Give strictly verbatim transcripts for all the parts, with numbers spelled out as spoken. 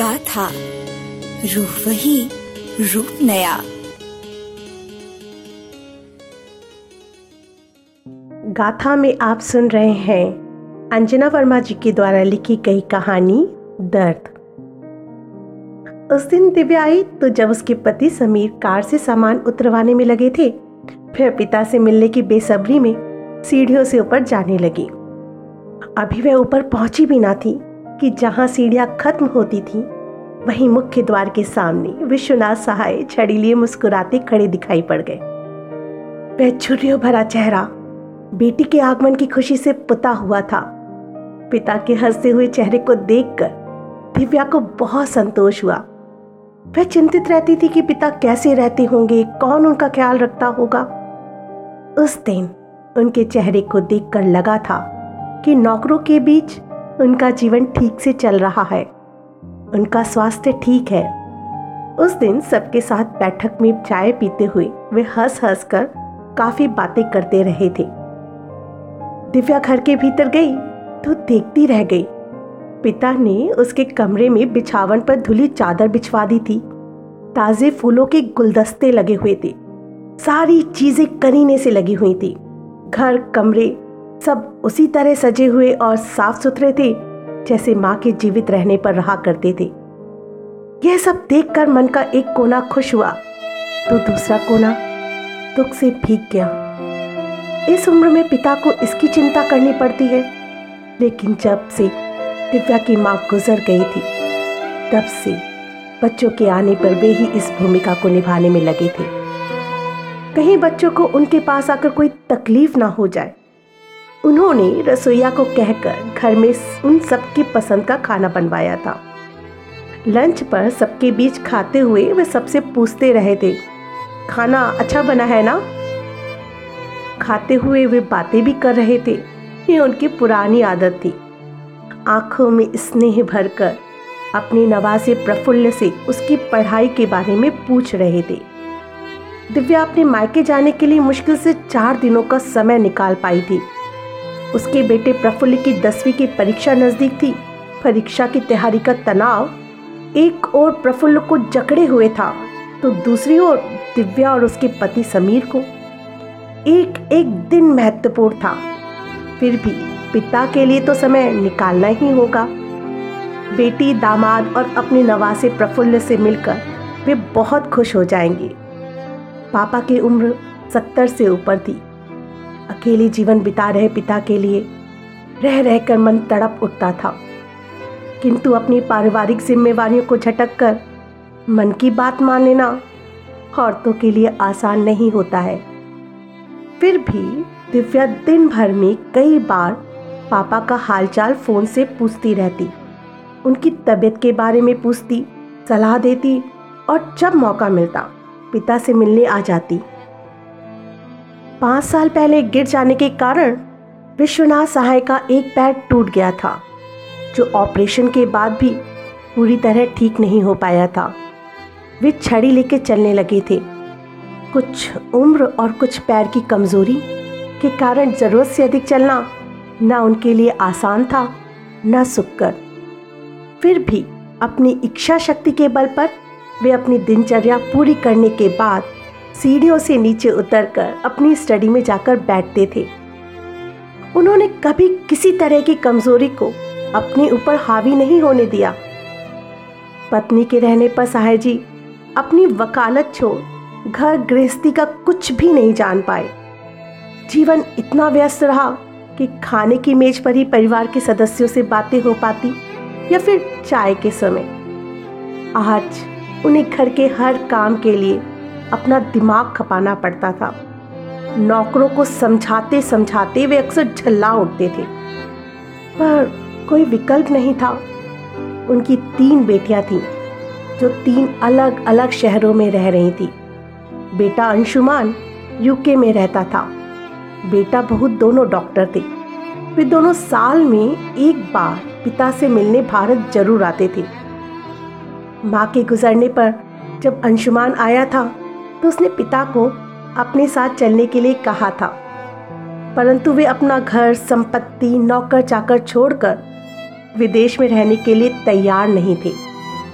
गाथा, रूह वही, रूप नया। गाथा में आप सुन रहे हैं अंजना वर्मा जी के द्वारा लिखी गई कहानी दर्द। उस दिन दिव्या आई तो जब उसके पति समीर कार से सामान उतरवाने में लगे थे, फिर पिता से मिलने की बेसब्री में सीढ़ियों से ऊपर जाने लगी। अभी वह ऊपर पहुंची भी ना थी कि जहां सीढ़ियां खत्म होती थी वहीं मुख्य द्वार के सामने विश्वनाथ सहाय छड़ी लिए मुस्कुराते खड़े दिखाई पड़ गए। वह छुट्टियों भरा चेहरा बेटी के आगमन की खुशी से पुता हुआ था। पिता के हंसते हुए चेहरे को देखकर दिव्या को बहुत संतोष हुआ। वह चिंतित रहती थी कि पिता कैसे रहते होंगे, कौन उनका ख्याल रखता होगा। उस दिन उनके चेहरे को देखकर लगा था कि नौकरों के बीच उनका जीवन ठीक से चल रहा है, उनका स्वास्थ्य ठीक है। उस दिन सबके साथ बैठक में चाय पीते हुए वे हंस हंस कर काफी बातें करते रहे थे। दिव्या घर के भीतर गई तो देखती रह गई। पिता ने उसके कमरे में बिछावन पर धुली चादर बिछवा दी थी। ताजे फूलों के गुलदस्ते लगे हुए थे। सारी चीजें करीने से लगी हुई थी। घर कमरे सब उसी तरह सजे हुए और साफ सुथरे थे जैसे माँ के जीवित रहने पर रहा करते थे। यह सब देखकर मन का एक कोना खुश हुआ तो दूसरा कोना दुख से भीग गया। इस उम्र में पिता को इसकी चिंता करनी पड़ती है, लेकिन जब से दिव्या की माँ गुजर गई थी तब से बच्चों के आने पर वे ही इस भूमिका को निभाने में लगे थे। कहीं बच्चों को उनके पास आकर कोई तकलीफ ना हो जाए। उन्होंने रसोइया को कहकर घर में उन सबकी पसंद का खाना बनवाया था। लंच पर सबके बीच खाते हुए वे सबसे पूछते रहे थे, खाना अच्छा बना है ना? खाते हुए वे बातें भी कर रहे थे। ये उनकी पुरानी आदत थी। आंखों में स्नेह भरकर अपनी नवासे प्रफुल्ल से उसकी पढ़ाई के बारे में पूछ रहे थे। दिव्या अपने मायके जाने के लिए मुश्किल से चार दिनों का समय निकाल पाई थी। उसके बेटे प्रफुल्ल की दसवीं की परीक्षा नजदीक थी। परीक्षा की तैयारी का तनाव एक ओर प्रफुल्ल को जकड़े हुए था तो दूसरी ओर दिव्या और उसके पति समीर को। एक एक दिन महत्वपूर्ण था, फिर भी पिता के लिए तो समय निकालना ही होगा। बेटी, दामाद और अपने नवासे प्रफुल्ल से मिलकर वे बहुत खुश हो जाएंगे। पापा की उम्र सत्तर से ऊपर थी। अकेले जीवन बिता रहे पिता के लिए रह रहकर मन तड़प उठता था, किंतु अपनी पारिवारिक जिम्मेवारियों को झटक कर मन की बात मान लेना औरतों के लिए आसान नहीं होता है। फिर भी दिव्या दिन भर में कई बार पापा का हालचाल फोन से पूछती रहती, उनकी तबीयत के बारे में पूछती, सलाह देती और जब मौका मिलता पिता से मिलने आ जाती। पांच साल पहले गिर जाने के कारण विश्वनाथ सहाय का एक पैर टूट गया था, जो ऑपरेशन के बाद भी पूरी तरह ठीक नहीं हो पाया था। वे छड़ी लेके चलने लगे थे। कुछ उम्र और कुछ पैर की कमजोरी के कारण जरूरत से अधिक चलना ना उनके लिए आसान था न सुखकर। फिर भी अपनी इच्छा शक्ति के बल पर वे अपनी दिनचर्या पूरी करने के बाद सीढ़ियों से नीचे उतरकर अपनी स्टडी में जाकर बैठते थे। उन्होंने कभी किसी तरह की कमजोरी को अपने ऊपर हावी नहीं होने दिया। पत्नी के रहने पर सहाय जी अपनी वकालत छोड़ घर गृहस्थी का कुछ भी नहीं जान पाए। जीवन इतना व्यस्त रहा कि खाने की मेज पर ही परिवार के सदस्यों से बातें हो पाती या फिर चाय के समय। आज उन्हें घर के हर काम के लिए अपना दिमाग खपाना पड़ता था। नौकरों को समझाते समझाते वे अक्सर झल्ला उठते थे, पर कोई विकल्प नहीं था। उनकी तीन बेटियां थीं जो तीन अलग अलग शहरों में रह रही थी। बेटा अंशुमान यूके में रहता था। बेटा बहू दोनों डॉक्टर थे। वे दोनों साल में एक बार पिता से मिलने भारत जरूर आते थे। माँ के गुजरने पर जब अंशुमान आया था तो उसने पिता को अपने साथ चलने के लिए कहा था, परंतु वे अपना घर, संपत्ति, नौकर चाकर छोड़कर विदेश में रहने के लिए तैयार नहीं थे।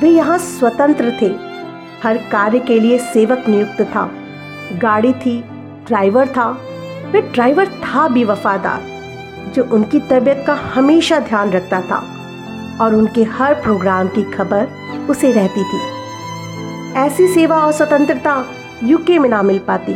वे यहाँ स्वतंत्र थे, हर कार्य के लिए सेवक नियुक्त था, गाड़ी थी, ड्राइवर था। वे ड्राइवर था भी वफादार, जो उनकी तबीयत का हमेशा ध्यान रखता था और उनके हर प्रोग्राम की खबर उसे रहती थी। ऐसी सेवा और स्वतंत्रता यूके में ना मिल पाती।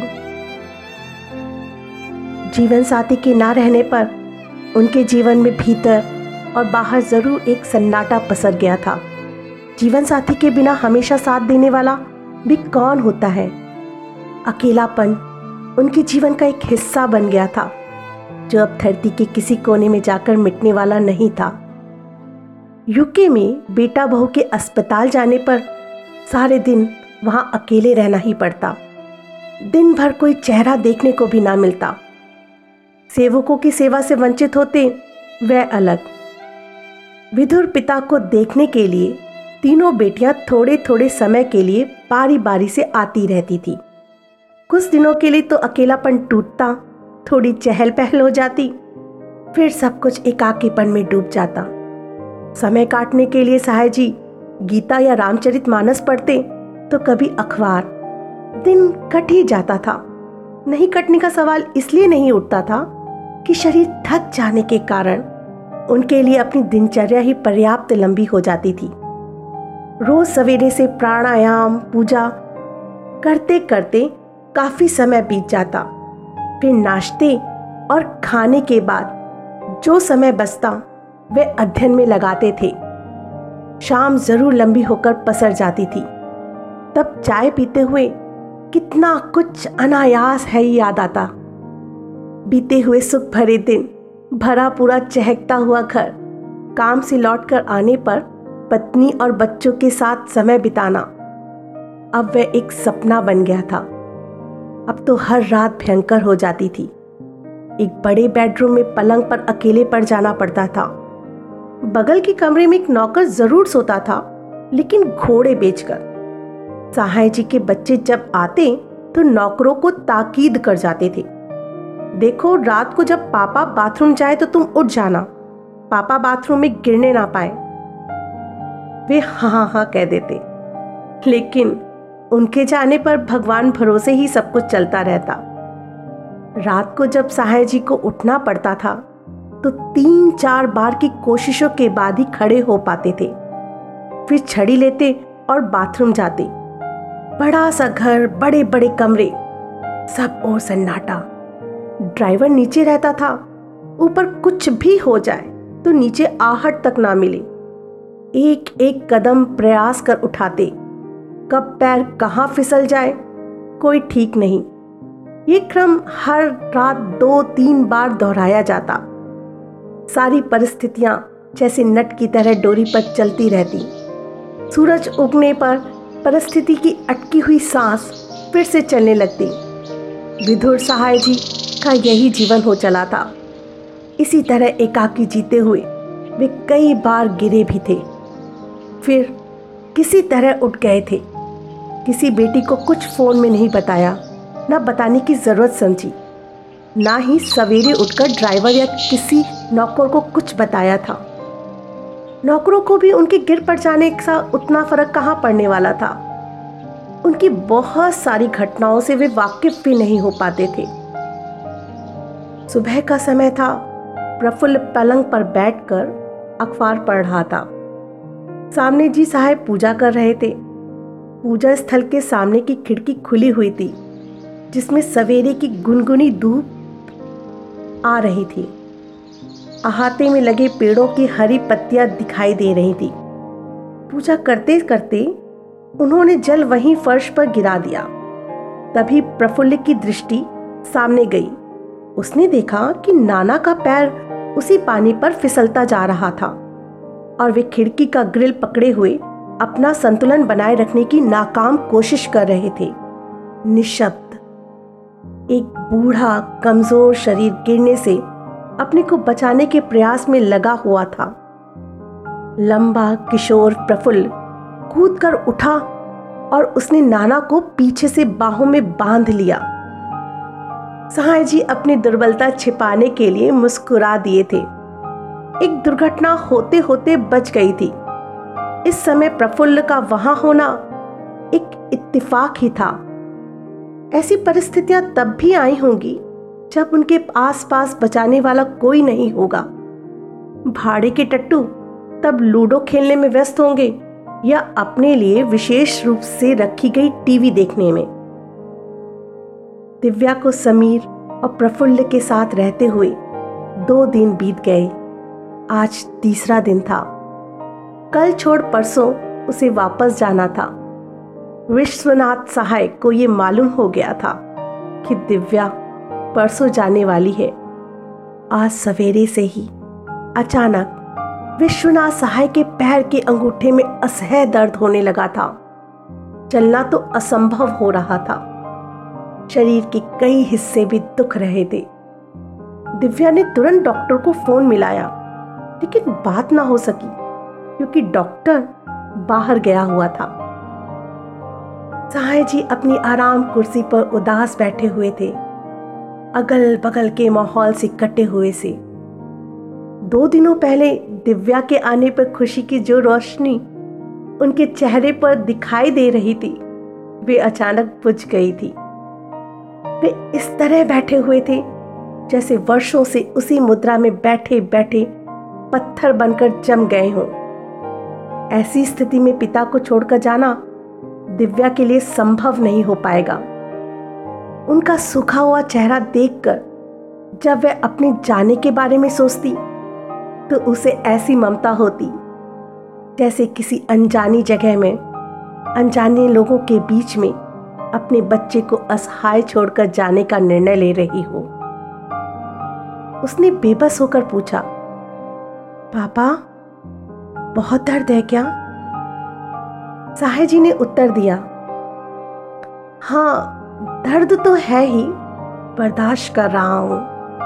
जीवन साथी के ना रहने पर उनके जीवन में भीतर और बाहर जरूर एक सन्नाटा पसर गया था। जीवन साथी के बिना हमेशा साथ देने वाला भी कौन होता है। अकेलापन उनके जीवन का एक हिस्सा बन गया था, जो अब धरती के किसी कोने में जाकर मिटने वाला नहीं था। यूके में बेटा बहू के अस्पताल जाने पर सारे दिन वहां अकेले रहना ही पड़ता। दिन भर कोई चेहरा देखने को भी ना मिलता। सेवकों की सेवा से वंचित होते वह अलग। विधुर पिता को देखने के लिए तीनों बेटियां थोड़े थोड़े समय के लिए बारी बारी से आती रहती थी। कुछ दिनों के लिए तो अकेलापन टूटता, थोड़ी चहल पहल हो जाती, फिर सब कुछ एकाकीपन में डूब जाता। समय काटने के लिए सहाय जी गीता या रामचरितमानस पढ़ते तो कभी अखबार। दिन कट ही जाता था। नहीं कटने का सवाल इसलिए नहीं उठता था कि शरीर थक जाने के कारण उनके लिए अपनी दिनचर्या ही पर्याप्त लंबी हो जाती थी। रोज सवेरे से प्राणायाम पूजा करते करते काफी समय बीत जाता। फिर नाश्ते और खाने के बाद जो समय बचता वे अध्ययन में लगाते थे। शाम जरूर लंबी होकर पसर जाती थी। तब चाय पीते हुए कितना कुछ अनायास है याद आता। बीते हुए सुख भरे दिन, भरा पूरा चहकता हुआ घर, काम से लौटकर आने पर पत्नी और बच्चों के साथ समय बिताना अब वह एक सपना बन गया था। अब तो हर रात भयंकर हो जाती थी। एक बड़े बेडरूम में पलंग पर अकेले पड़ जाना पड़ता था। बगल के कमरे में एक नौकर जरूर सोता था, लेकिन घोड़े बेचकर। सहाय जी के बच्चे जब आते तो नौकरों को ताकीद कर जाते थे, देखो रात को जब पापा बाथरूम जाए तो तुम उठ जाना, पापा बाथरूम में गिरने ना पाए। वे हाँ हाँ हाँ कह देते, लेकिन उनके जाने पर भगवान भरोसे ही सब कुछ चलता रहता। रात को जब सहाय जी को उठना पड़ता था तो तीन चार बार की कोशिशों के बाद ही खड़े हो पाते थे। फिर छड़ी लेते और बाथरूम जाते। बड़ा सा घर, बड़े बड़े कमरे, सब और सन्नाटा। ड्राइवर नीचे रहता था, ऊपर कुछ भी हो जाए तो नीचे आहट तक ना मिले। एक एक कदम प्रयास कर उठाते, कब पैर कहाँ फिसल जाए कोई ठीक नहीं। ये क्रम हर रात दो तीन बार दोहराया जाता। सारी परिस्थितियां जैसे नट की तरह डोरी पर चलती रहती। सूरज उगने पर परिस्थिति की अटकी हुई सांस फिर से चलने लगती। विधुर सहाय जी का यही जीवन हो चला था। इसी तरह एकाकी जीते हुए वे कई बार गिरे भी थे, फिर किसी तरह उठ गए थे। किसी बेटी को कुछ फोन में नहीं बताया, ना बताने की जरूरत समझी, ना ही सवेरे उठकर ड्राइवर या किसी नौकर को कुछ बताया था। नौकरों को भी उनके गिर पड़ जाने का उतना फर्क कहाँ पड़ने वाला था। उनकी बहुत सारी घटनाओं से वे वाकिफ भी नहीं हो पाते थे। सुबह का समय था। प्रफुल्ल पलंग पर बैठकर अखबार पढ़ रहा था। सामने जी साहब पूजा कर रहे थे। पूजा स्थल के सामने की खिड़की खुली हुई थी, जिसमें सवेरे की गुनगुनी धूप आ रही थी। अहाते में लगे पेड़ों की हरी पत्तियां दिखाई दे रही थी। पूजा करते करते उन्होंने जल वहीं फर्श पर गिरा दिया। तभी प्रफुल्ल की दृष्टि सामने गई। उसने देखा कि नाना का पैर उसी पानी पर फिसलता जा रहा था और वे खिड़की का ग्रिल पकड़े हुए अपना संतुलन बनाए रखने की नाकाम कोशिश कर रहे थे। निशब्द। एक बूढ़ा कमजोर शरीर गिरने से अपने को बचाने के प्रयास में लगा हुआ था। लंबा किशोर प्रफुल्ल कूद कर उठा और उसने नाना को पीछे से बाहों में बांध लिया। सहाय जी अपनी दुर्बलता छिपाने के लिए मुस्कुरा दिए थे। एक दुर्घटना होते होते बच गई थी। इस समय प्रफुल्ल का वहां होना एक इत्तेफाक ही था। ऐसी परिस्थितियां तब भी आई होंगी जब उनके आसपास बचाने वाला कोई नहीं होगा। भाड़े के टट्टू तब लूडो खेलने में व्यस्त होंगे या अपने लिए विशेष रूप से रखी गई टीवी देखने में। दिव्या को समीर और प्रफुल्ल के साथ रहते हुए दो दिन बीत गए। आज तीसरा दिन था। कल छोड़ परसों उसे वापस जाना था। विश्वनाथ सहाय को ये मालूम हो गया था कि दिव्या परसों जाने वाली है। आज सवेरे से ही अचानक विश्वनाथ सहाय के पैर के अंगूठे में असह्य दर्द होने लगा था। चलना तो असंभव हो रहा था। शरीर के कई हिस्से भी दुख रहे थे। दिव्या ने तुरंत डॉक्टर को फोन मिलाया, लेकिन बात ना हो सकी क्योंकि डॉक्टर बाहर गया हुआ था। सहाय जी अपनी आराम कुर्सी पर उदास बैठे हुए थे, अगल बगल के माहौल से कटे हुए से। दो दिनों पहले दिव्या के आने पर खुशी की जो रोशनी उनके चेहरे पर दिखाई दे रही थी, वे अचानक बुझ गई थी। वे इस तरह बैठे हुए थे जैसे वर्षों से उसी मुद्रा में बैठे बैठे पत्थर बनकर जम गए हों। ऐसी स्थिति में पिता को छोड़कर जाना दिव्या के लिए संभव नहीं हो पाएगा। उनका सूखा हुआ चेहरा देखकर जब वह अपने जाने के बारे में सोचती तो उसे ऐसी ममता होती जैसे किसी अनजानी जगह में अनजाने लोगों के बीच में अपने बच्चे को असहाय छोड़कर जाने का निर्णय ले रही हो। उसने बेबस होकर पूछा, पापा बहुत दर्द है क्या? सहाय जी ने उत्तर दिया, हाँ दर्द तो है ही, बर्दाश्त कर रहा हूं।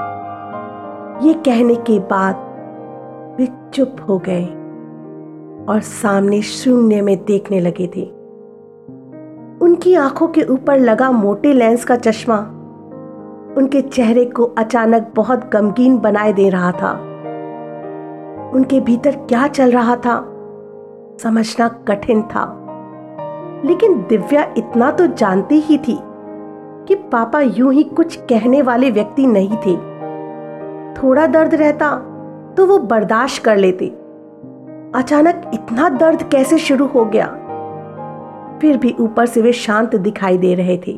ये कहने के बाद वे चुप हो गए और सामने शून्य में देखने लगे थे। उनकी आंखों के ऊपर लगा मोटे लेंस का चश्मा उनके चेहरे को अचानक बहुत गमगीन बनाए दे रहा था। उनके भीतर क्या चल रहा था समझना कठिन था, लेकिन दिव्या इतना तो जानती ही थी कि पापा यूं ही कुछ कहने वाले व्यक्ति नहीं थे। थोड़ा दर्द रहता तो वो बर्दाश्त कर लेते, अचानक इतना दर्द कैसे शुरू हो गया? फिर भी ऊपर से वे शांत दिखाई दे रहे थे।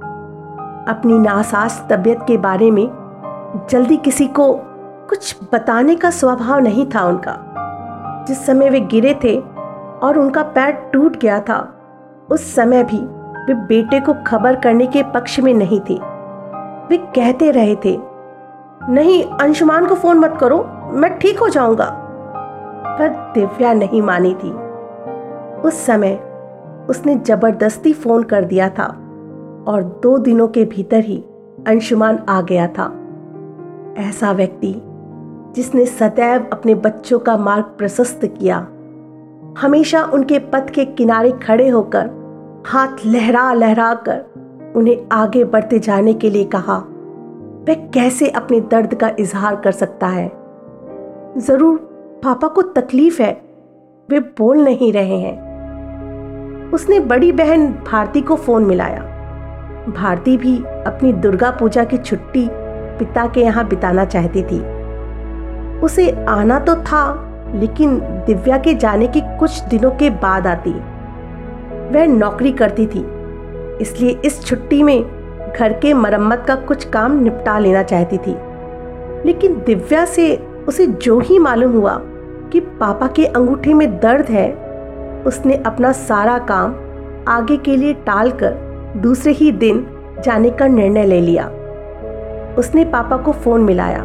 अपनी नासाज तबीयत के बारे में जल्दी किसी को कुछ बताने का स्वभाव नहीं था उनका। जिस समय वे गिरे थे और उनका पैर टूट गया था, उस समय भी वे बेटे को खबर करने के पक्ष में नहीं थे। वे कहते रहे थे, नहीं अंशुमान को फोन मत करो, मैं ठीक हो जाऊंगा। पर दिव्या नहीं मानी थी। उस समय उसने जबरदस्ती फोन कर दिया था और दो दिनों के भीतर ही अंशुमान आ गया था। ऐसा व्यक्ति जिसने सदैव अपने बच्चों का मार्ग प्रशस्त किया, हमेशा उनके पथ के किनारे खड़े होकर हाथ लहरा लहरा कर उन्हें आगे बढ़ते जाने के लिए कहा, वह कैसे अपने दर्द का इजहार कर सकता है? जरूर पापा को तकलीफ है, वे बोल नहीं रहे हैं। उसने बड़ी बहन भारती को फोन मिलाया। भारती भी अपनी दुर्गा पूजा की छुट्टी पिता के यहाँ बिताना चाहती थी। उसे आना तो था, लेकिन दिव्या के जाने के कुछ दिनों के बाद आती। वह नौकरी करती थी, इसलिए इस छुट्टी में घर के मरम्मत का कुछ काम निपटा लेना चाहती थी। लेकिन दिव्या से उसे जो ही मालूम हुआ कि पापा के अंगूठे में दर्द है, उसने अपना सारा काम आगे के लिए टालकर दूसरे ही दिन जाने का निर्णय ले लिया। उसने पापा को फोन मिलाया।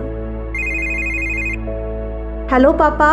हेलो पापा।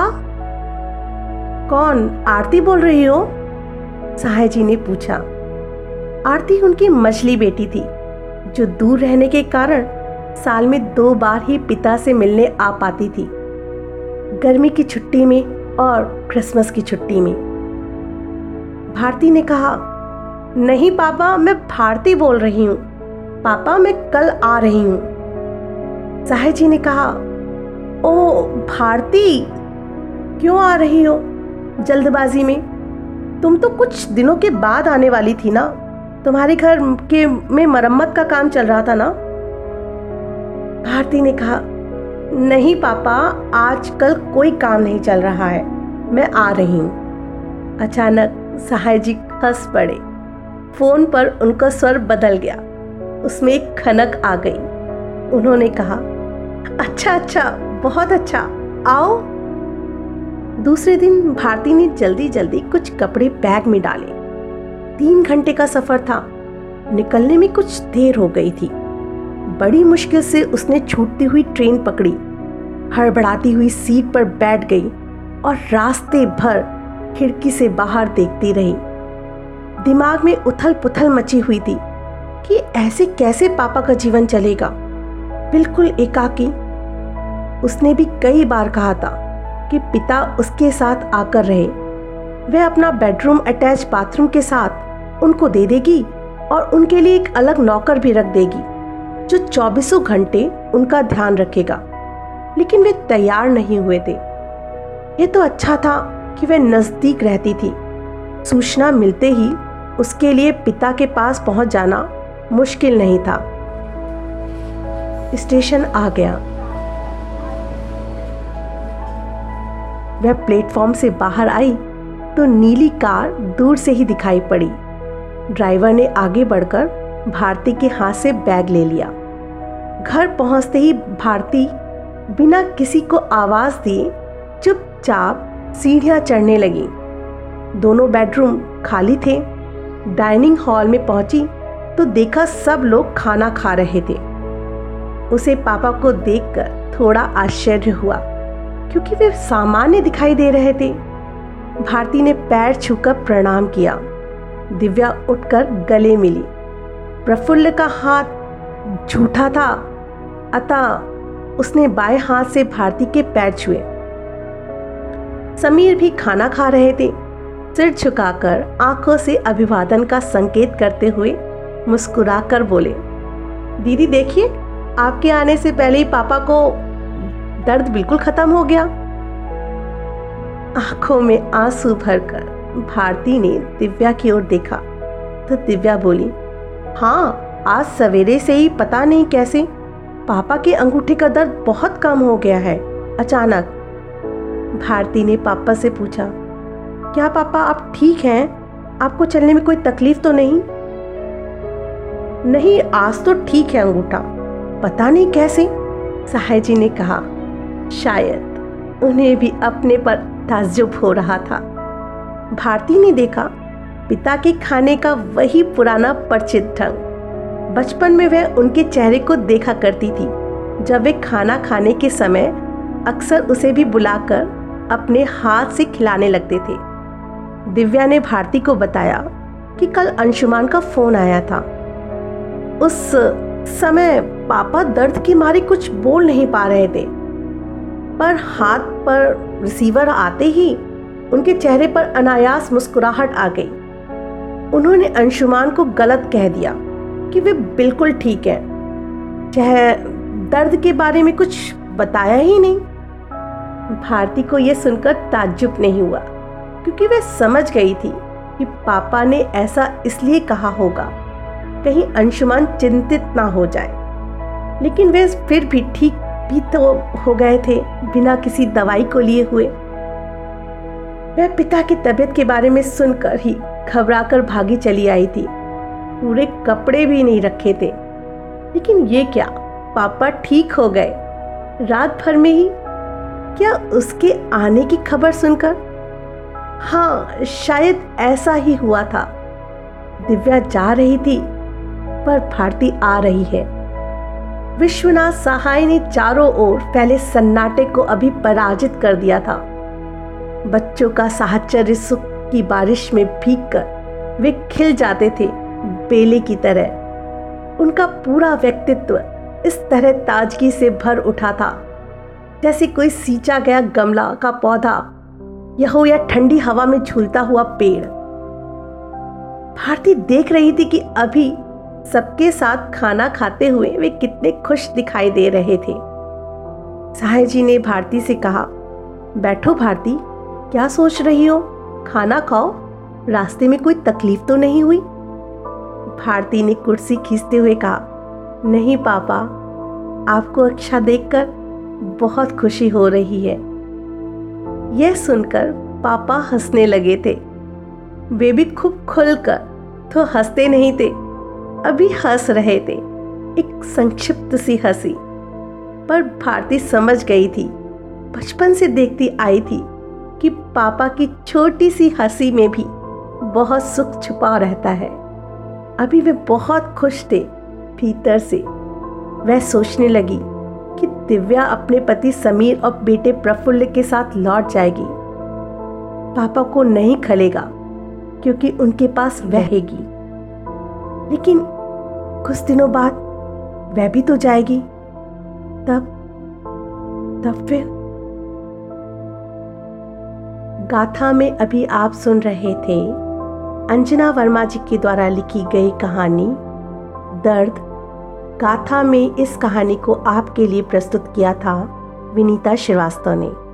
कौन? आरती बोल रही हो? सहाय जी ने पूछा। आरती उनकी मछली बेटी थी, जो दूर रहने के कारण साल में दो बार ही पिता से मिलने आ पाती थी, गर्मी की छुट्टी में और क्रिसमस की छुट्टी में। भारती ने कहा, नहीं पापा, मैं भारती बोल रही हूँ। पापा मैं कल आ रही हूँ। सहाय जी ने कहा, ओ भारती, क्यों आ रही हो? जल्दबाजी में। तुम तो कुछ दिनों के बाद आने वाली थी ना, तुम्हारे घर के में मरम्मत का काम चल रहा था ना। भारती ने कहा, नहीं पापा, आजकल कोई काम नहीं चल रहा है, मैं आ रही हूँ। अचानक सहाय जी हंस पड़े। फोन पर उनका स्वर बदल गया, उसमें एक खनक आ गई। उन्होंने कहा, अच्छा अच्छा, बहुत अच्छा, आओ। दूसरे दिन भारती ने जल्दी जल्दी कुछ कपड़े बैग में डाले। तीन घंटे का सफर था, निकलने में कुछ देर हो गई थी। बड़ी मुश्किल से उसने छूटती हुई ट्रेन पकड़ी, हड़बड़ाती हुई सीट पर बैठ गई और रास्ते भर खिड़की से बाहर देखती रही। दिमाग में उथल पुथल मची हुई थी कि ऐसे कैसे पापा का जीवन चलेगा, बिल्कुल एकाकी। उसने भी कई बार कहा था कि पिता उसके साथ आकर रहे। वह अपना बेडरूम अटैच बाथरूम के साथ उनको दे देगी और उनके लिए एक अलग नौकर भी रख देगी जो चौबीसों घंटे उनका ध्यान रखेगा। लेकिन वे तैयार नहीं हुए थे। यह तो अच्छा था कि वह नजदीक रहती थी। सूचना मिलते ही उसके लिए पिता के पास पहुंच जाना मुश्किल नहीं था। स्टेशन आ गया। वह प्लेटफॉर्म से बाहर आई तो नीली कार दूर से ही दिखाई पड़ी। ड्राइवर ने आगे बढ़कर भारती के हाथ से बैग ले लिया। घर पहुंचते ही भारती बिना किसी को आवाज दिए चुपचाप सीढ़ियां चढ़ने लगी। दोनों बेडरूम खाली थे। डाइनिंग हॉल में पहुंची तो देखा सब लोग खाना खा रहे थे। उसे पापा को देखकर थोड़ा आश्चर्य हुआ क्योंकि वे सामान्य दिखाई दे रहे थे। भारती ने पैर छूकर प्रणाम किया। दिव्या उठकर गले मिली। प्रफुल्ल का हाथ झूठा था, अतः उसने बाएं हाथ से भारती के पैर छुए। समीर भी खाना खा रहे थे। सिर झुकाकर आंखों से अभिवादन का संकेत करते हुए मुस्कुराकर बोले, दीदी देखिए, आपके आने से पहले ही पापा को दर्द बिल्कुल खत्म हो गया। आंखों में आंसू भरकर भारती ने दिव्या की ओर देखा तो दिव्या बोली, हाँ, आज सवेरे से ही पता नहीं कैसे पापा के अंगूठे का दर्द बहुत कम हो गया है अचानक। भारती ने पापा से पूछा, क्या पापा आप ठीक हैं? आपको चलने में कोई तकलीफ तो नहीं? नहीं, आज तो ठीक है अंगूठा, पता नहीं कैसे, सहाय जी ने कहा। शायद उन्हें भी अपने पर ताज्जुब हो रहा था। भारती ने देखा पिता के खाने का वही पुराना परिचित ढंग। बचपन में वह उनके चेहरे को देखा करती थी जब वे खाना खाने के समय अक्सर उसे भी बुलाकर अपने हाथ से खिलाने लगते थे। दिव्या ने भारती को बताया कि कल अंशुमान का फोन आया था। उस समय पापा दर्द की मारे कुछ बोल नहीं पा रहे थे, पर हाथ पर रिसीवर आते ही उनके चेहरे पर अनायास मुस्कुराहट आ गई। उन्होंने अंशुमान को गलत कह दिया कि वे बिल्कुल ठीक है, चाहे दर्द के बारे में कुछ बताया ही नहीं। भारती को यह सुनकर ताज्जुब नहीं हुआ क्योंकि वह समझ गई थी कि पापा ने ऐसा इसलिए कहा होगा कहीं अंशुमान चिंतित ना हो जाए। लेकिन वे फिर भी ठीक भी तो हो गए थे बिना किसी दवाई को लिए हुए। वह पिता की तबीयत के बारे में सुनकर ही घबराकर भागी चली आई थी। पूरे कपड़े भी नहीं रखे थे। लेकिन ये क्या, पापा ठीक हो गए रात भर में ही? क्या उसके आने की खबर सुनकर? हाँ, शायद ऐसा ही हुआ था। दिव्या जा रही थी पर भारती आ रही है। विश्वनाथ सहाय ने चारों ओर फैले सन्नाटे को अभी पराजित कर दिया था। बच्चों का साहचर्य सुख की बारिश में भीगकर वे खिल जाते थे बेले की तरह। उनका पूरा व्यक्तित्व इस तरह ताजगी से भर उठा था जैसे कोई सींचा गया गमला का पौधा या हो या ठंडी हवा में झूलता हुआ पेड़। भारती देख रही थी कि अभी सबके साथ खाना खाते हुए वे कितने खुश दिखाई दे रहे थे। सहाय जी ने भारती से कहा, बैठो भारती, क्या सोच रही हो? खाना खाओ, रास्ते में कोई तकलीफ तो नहीं हुई? भारती ने कुर्सी खींचते हुए कहा, नहीं पापा, आपको अच्छा देखकर बहुत खुशी हो रही है। यह सुनकर पापा हंसने लगे थे। वे भी खूब खुलकर तो हंसते नहीं थे, अभी हंस रहे थे, एक संक्षिप्त सी हंसी। पर भारती समझ गई थी, बचपन से देखती आई थी कि पापा की छोटी सी हंसी में भी बहुत सुख छुपा रहता है। अभी वे बहुत खुश थे भीतर से। वह सोचने लगी कि दिव्या अपने पति समीर और बेटे प्रफुल्ल के साथ लौट जाएगी। पापा को नहीं खलेगा क्योंकि उनके पास रहेगी, लेकिन कुछ दिनों बाद वह भी तो जाएगी। तब तब फिर गाथा में अभी आप सुन रहे थे अंजना वर्मा जी के द्वारा लिखी गई कहानी दर्द। गाथा में इस कहानी को आपके लिए प्रस्तुत किया था विनीता श्रीवास्तव ने।